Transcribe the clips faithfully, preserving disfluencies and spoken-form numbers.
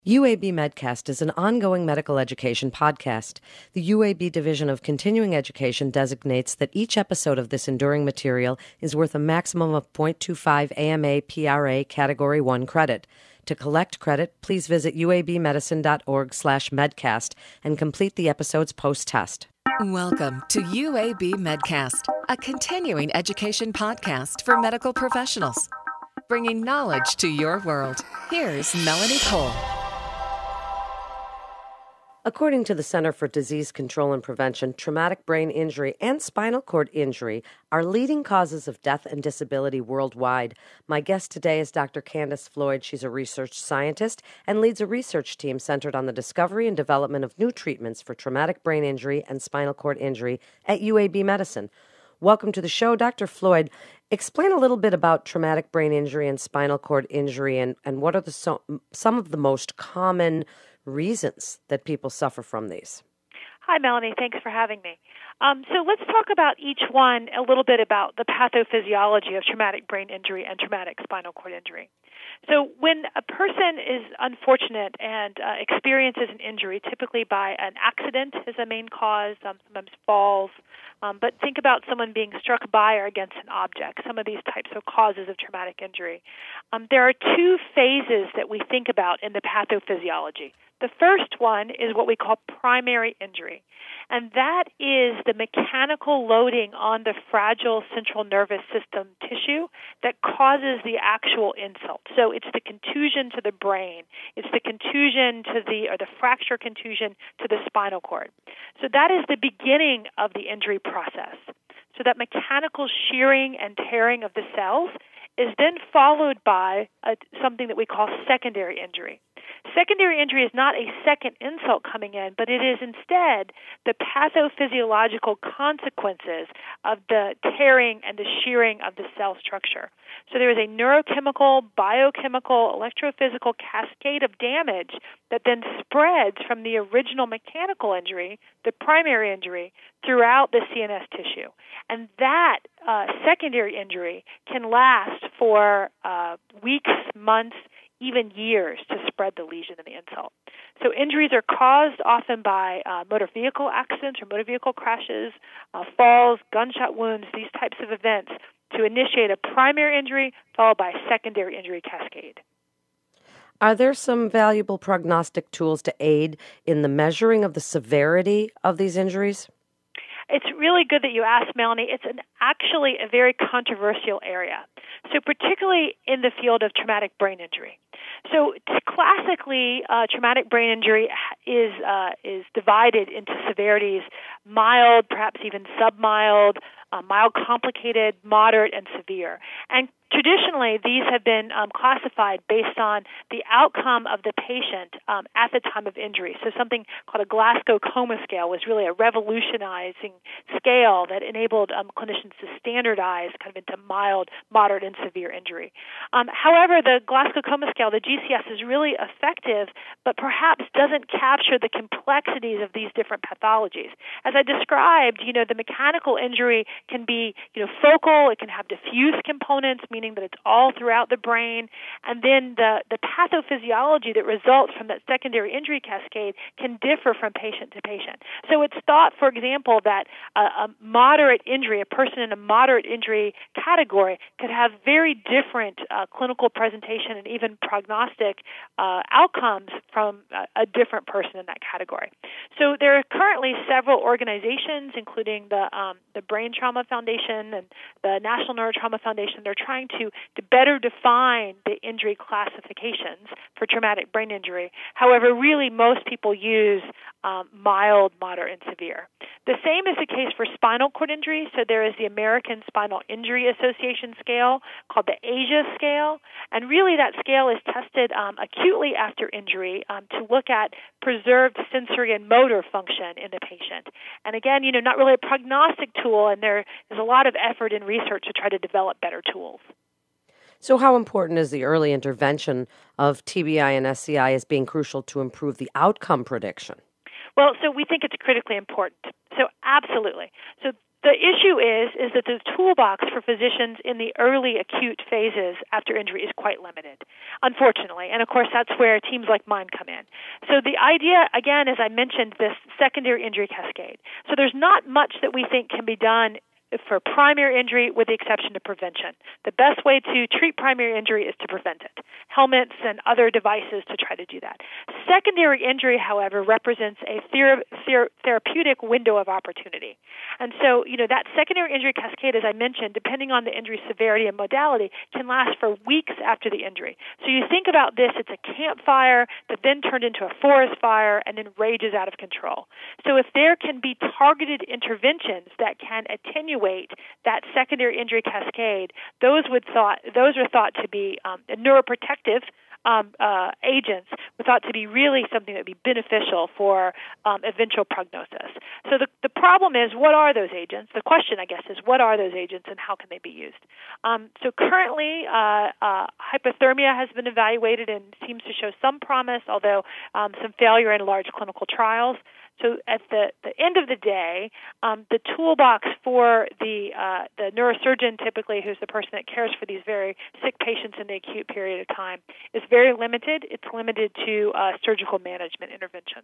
U A B Medcast is an ongoing medical education podcast. The U A B Division of Continuing Education designates that each episode of this enduring material is worth a maximum of zero point two five A M A P R A Category one credit. To collect credit, please visit uabmedicine.org slash medcast and complete the episode's post-test. Welcome to U A B Medcast, a continuing education podcast for medical professionals. Bringing knowledge to your world, here's Melanie Cole. According to the Center for Disease Control and Prevention, traumatic brain injury and spinal cord injury are leading causes of death and disability worldwide. My guest today is Doctor Candace Floyd. She's a research scientist and leads a research team centered on the discovery and development of new treatments for traumatic brain injury and spinal cord injury at U A B Medicine. Welcome to the show, Doctor Floyd. Explain a little bit about traumatic brain injury and spinal cord injury and, and what are the so, some of the most common reasons that people suffer from these. Hi, Melanie. Thanks for having me. Um, so let's talk about each one a little bit about the pathophysiology of traumatic brain injury and traumatic spinal cord injury. So when a person is unfortunate and uh, experiences an injury, typically by an accident as a main cause, um, sometimes falls, um, but think about someone being struck by or against an object, some of these types of causes of traumatic injury. Um, there are two phases that we think about in the pathophysiology. The first one is what we call primary injury, and that is the mechanical loading on the fragile central nervous system tissue that causes the actual insult. So it's the contusion to the brain, it's the contusion to the, or the fracture contusion to the spinal cord. So that is the beginning of the injury process. So that mechanical shearing and tearing of the cells is then followed by a, something that we call secondary injury. Secondary injury is not a second insult coming in, but it is instead the pathophysiological consequences of the tearing and the shearing of the cell structure. So there is a neurochemical, biochemical, electrophysical cascade of damage that then spreads from the original mechanical injury, the primary injury, throughout the C N S tissue. And that uh, secondary injury can last for uh, weeks, months, even years to spread the lesion and the insult. So injuries are caused often by uh, motor vehicle accidents or motor vehicle crashes, uh, falls, gunshot wounds, these types of events to initiate a primary injury followed by a secondary injury cascade. Are there some valuable prognostic tools to aid in the measuring of the severity of these injuries? It's really good that you asked, Melanie. It's an, actually a very controversial area, so particularly in the field of traumatic brain injury. So classically, uh, traumatic brain injury is uh, is divided into severities: mild, perhaps even submild, uh, mild complicated, moderate, and severe. And traditionally, these have been um, classified based on the outcome of the patient um, at the time of injury. So something called a Glasgow Coma Scale was really a revolutionizing scale that enabled um, clinicians to standardize kind of into mild, moderate, and severe injury. Um, however, the Glasgow Coma Scale, the G C S, is really effective, but perhaps doesn't capture the complexities of these different pathologies. As I described, you know, the mechanical injury can be, you know, focal. It can have diffuse components, meaning that it's all throughout the brain, and then the, the pathophysiology that results from that secondary injury cascade can differ from patient to patient. So it's thought, for example, that a, a moderate injury, a person in a moderate injury category, could have very different uh, clinical presentation and even prognostic uh, outcomes from a, a different person in that category. So there are currently several organizations, including the um, the Brain Trauma Foundation and the National Neurotrauma Foundation. They're trying to, to better define the injury classifications for traumatic brain injury. However, really most people use um, mild, moderate, and severe. The same is the case for spinal cord injury. So there is the American Spinal Injury Association scale called the ASIA scale, and really that scale is tested um, acutely after injury um, to look at preserved sensory and motor function in the patient. And again, you know, not really a prognostic tool, and there is a lot of effort in research to try to develop better tools. So how important is the early intervention of T B I and S C I as being crucial to improve the outcome prediction? Well, so we think it's critically important. So absolutely. So The issue is is that the toolbox for physicians in the early acute phases after injury is quite limited, unfortunately. And, of course, that's where teams like mine come in. So the idea, again, as I mentioned, this secondary injury cascade. So there's not much that we think can be done for primary injury with the exception of prevention. The best way to treat primary injury is to prevent it. Helmets and other devices to try to do that. Secondary injury, however, represents a thera- thera- therapeutic window of opportunity. And so, you know, that secondary injury cascade, as I mentioned, depending on the injury severity and modality, can last for weeks after the injury. So you think about this, it's a campfire that then turned into a forest fire and then rages out of control. So if there can be targeted interventions that can attenuate that secondary injury cascade, those would thought those are thought to be um, neuroprotective um, uh, agents, were thought to be really something that would be beneficial for um, eventual prognosis. So the the problem is, what are those agents? The question, I guess, is what are those agents and how can they be used? Um, so currently, uh, uh, hypothermia has been evaluated and seems to show some promise, although um, some failure in large clinical trials. So at the, the end of the day, um, the toolbox for the uh, the neurosurgeon, typically, who's the person that cares for these very sick patients in the acute period of time, is very limited. It's limited to uh, surgical management interventions.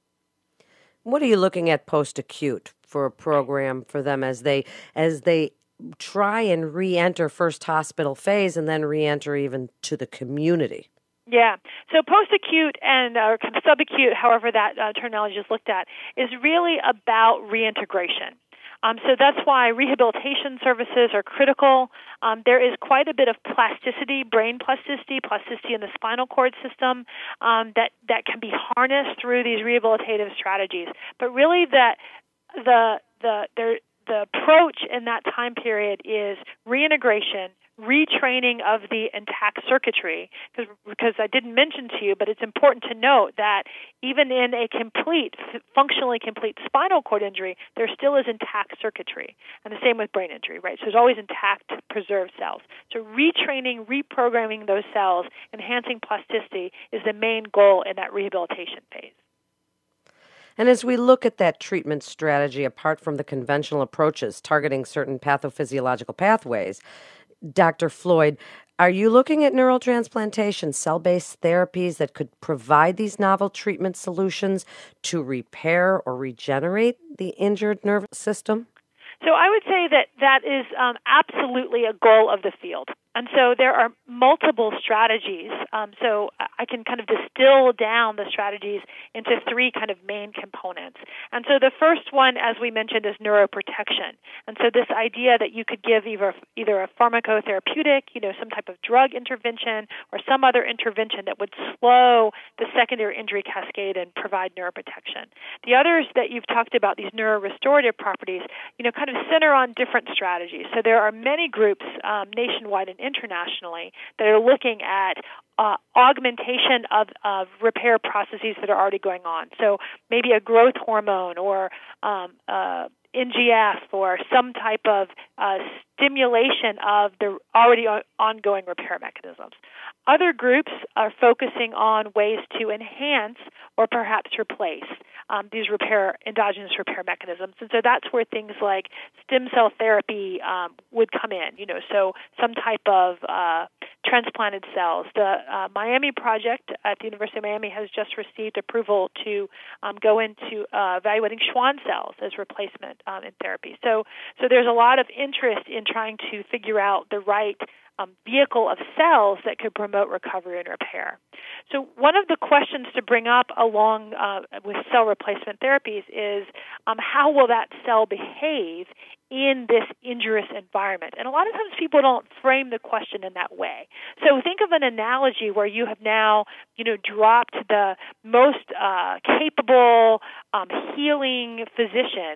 What are you looking at post-acute for a program for them as they as they try and re-enter first hospital phase and then re-enter even to the community? Yeah. So post-acute and uh, kind of subacute, however that uh, terminology is looked at, is really about reintegration. Um, so that's why rehabilitation services are critical. Um, there is quite a bit of plasticity, brain plasticity, plasticity in the spinal cord system um, that, that can be harnessed through these rehabilitative strategies. But really that the the the, the approach in that time period is reintegration, retraining of the intact circuitry, because because I didn't mention to you, but it's important to note that even in a complete, functionally complete spinal cord injury, there still is intact circuitry, and the same with brain injury, right? So there's always intact, preserved cells. So retraining, reprogramming those cells, enhancing plasticity is the main goal in that rehabilitation phase. And as we look at that treatment strategy, apart from the conventional approaches targeting certain pathophysiological pathways, Doctor Floyd, are you looking at neural transplantation, cell-based therapies that could provide these novel treatment solutions to repair or regenerate the injured nervous system? So I would say that that is um, absolutely a goal of the field. And so there are multiple strategies. Um, so I can kind of distill down the strategies into three kind of main components. And so the first one, as we mentioned, is neuroprotection. And so this idea that you could give either, either a pharmacotherapeutic, you know, some type of drug intervention or some other intervention that would slow the secondary injury cascade and provide neuroprotection. The others that you've talked about, these neurorestorative properties, you know, kind of center on different strategies. So there are many groups um, nationwide and internationally that are looking at uh, augmentation of, of repair processes that are already going on. So maybe a growth hormone or um, uh, N G F or some type of uh, stimulation of the already ongoing repair mechanisms. Other groups are focusing on ways to enhance or perhaps replace um, these repair endogenous repair mechanisms, and so that's where things like stem cell therapy um, would come in. You know, so some type of uh, transplanted cells. The uh, Miami project at the University of Miami has just received approval to um, go into uh, evaluating Schwann cells as replacement um, in therapy. So, so there's a lot of interest in trying to figure out the right Um, vehicle of cells that could promote recovery and repair. So one of the questions to bring up along uh, with cell replacement therapies is um, how will that cell behave in this injurious environment? And a lot of times people don't frame the question in that way. So think of an analogy where you have now, you know, dropped the most uh, capable um, healing physician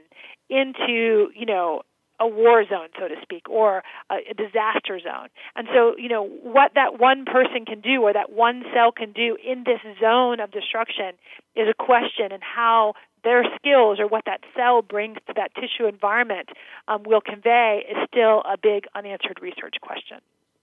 into, you know, a war zone, so to speak, or a, a disaster zone. And so, you know, what that one person can do or that one cell can do in this zone of destruction is a question, and how their skills or what that cell brings to that tissue environment um, will convey is still a big unanswered research question.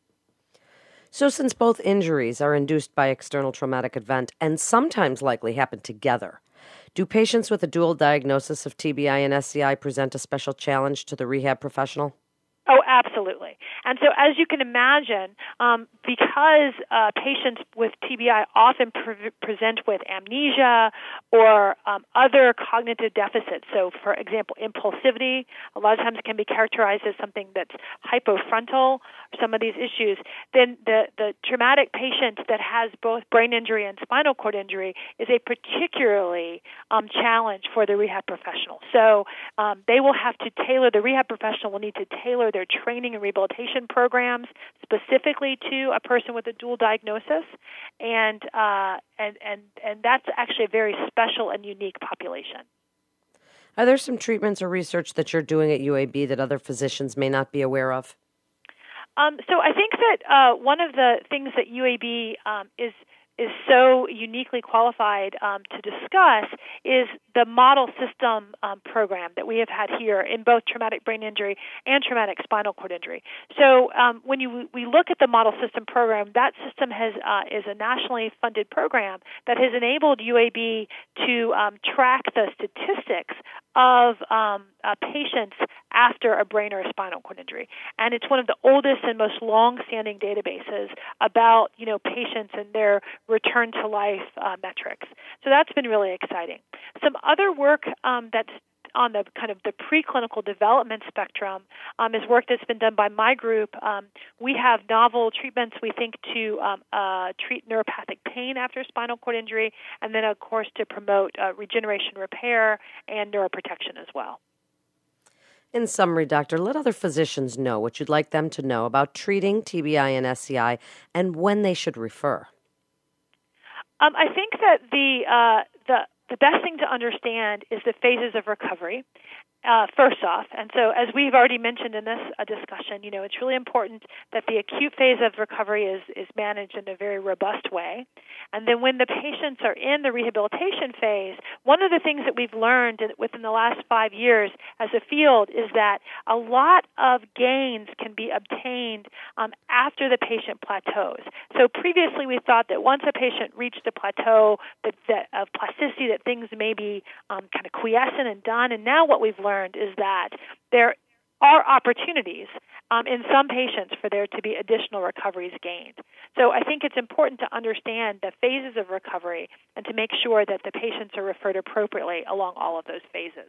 So since both injuries are induced by external traumatic event and sometimes likely happen together, Do patients with a dual diagnosis of T B I and S C I present a special challenge to the rehab professional? Oh, absolutely. And so as you can imagine, um, because uh, patients with T B I often pre- present with amnesia or um, other cognitive deficits, so for example, impulsivity, a lot of times can be characterized as something that's hypofrontal, some of these issues, then the, the traumatic patient that has both brain injury and spinal cord injury is a particularly um, challenge for the rehab professional. So um, they will have to tailor, the rehab professional will need to tailor their training and rehabilitation programs specifically to a person with a dual diagnosis, and uh, and and and that's actually a very special and unique population. Are there some treatments or research that you're doing at U A B that other physicians may not be aware of? Um, so I think that uh, one of the things that U A B um, is is so uniquely qualified um, to discuss is the model system um, program that we have had here in both traumatic brain injury and traumatic spinal cord injury. So um, when you we look at the model system program, that system has uh, is a nationally funded program that has enabled U A B to um, track the statistics of um, uh, patients after a brain or a spinal cord injury. And it's one of the oldest and most long-standing databases about, you know, patients and their return to life uh, metrics. So that's been really exciting. Some other work um, that's on the kind of the preclinical development spectrum um, is work that's been done by my group. Um, we have novel treatments, we think, to um, uh, treat neuropathic pain after spinal cord injury, and then, of course, to promote uh, regeneration repair and neuroprotection as well. In summary, doctor, let other physicians know what you'd like them to know about treating T B I and S C I and when they should refer. Um, I think that the uh, the the best thing to understand is the phases of recovery. Uh, first off, and so as we've already mentioned in this uh, discussion, you know, it's really important that the acute phase of recovery is, is managed in a very robust way. And then when the patients are in the rehabilitation phase, one of the things that we've learned in, within the last five years as a field is that a lot of gains can be obtained um, after the patient plateaus. So previously we thought that once a patient reached a plateau that, that of plasticity, that things may be um, kind of quiescent and done. And now what we've learned is that there are opportunities um, in some patients for there to be additional recoveries gained. So I think it's important to understand the phases of recovery and to make sure that the patients are referred appropriately along all of those phases.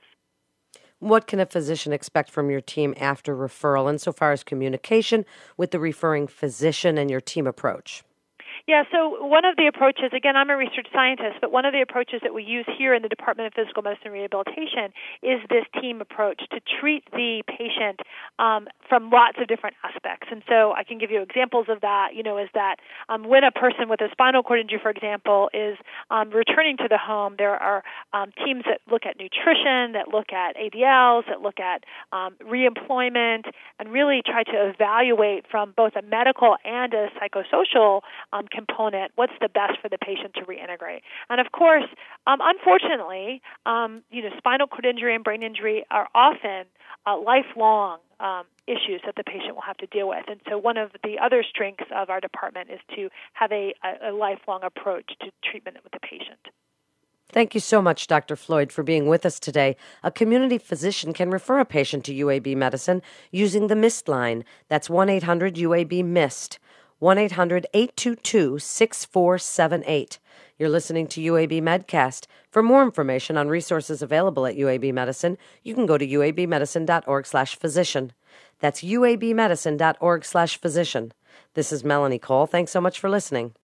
What can a physician expect from your team after referral insofar as communication with the referring physician and your team approach? Yeah, so one of the approaches, again, I'm a research scientist, but one of the approaches that we use here in the Department of Physical Medicine and Rehabilitation is this team approach to treat the patient um, from lots of different aspects. And so I can give you examples of that, you know, is that um, when a person with a spinal cord injury, for example, is um, returning to the home, there are um, teams that look at nutrition, that look at A D Ls, that look at um, reemployment, and really try to evaluate from both a medical and a psychosocial um, component, what's the best for the patient to reintegrate. And of course, um, unfortunately, um, you know, spinal cord injury and brain injury are often uh, lifelong um, issues that the patient will have to deal with. And so one of the other strengths of our department is to have a, a, a lifelong approach to treatment with the patient. Thank you so much, Doctor Floyd, for being with us today. A community physician can refer a patient to U A B Medicine using the MIST line. That's one eight hundred U A B MIST. one eight hundred eight two two six four seven eight. You're listening to U A B Medcast. For more information on resources available at U A B Medicine, you can go to uabmedicine.org slash physician. That's uabmedicine.org slash physician. This is Melanie Cole. Thanks so much for listening.